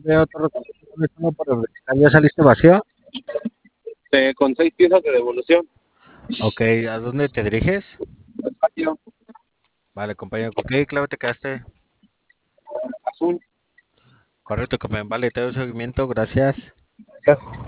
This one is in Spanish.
de otro retorno por el ya saliste vacío. Con 6 piezas de devolución. Ok, ¿a dónde te diriges? Patio Vale, compañero, ¿con qué clave te quedaste? azul. Correcto, compañero. Vale, te doy seguimiento, gracias.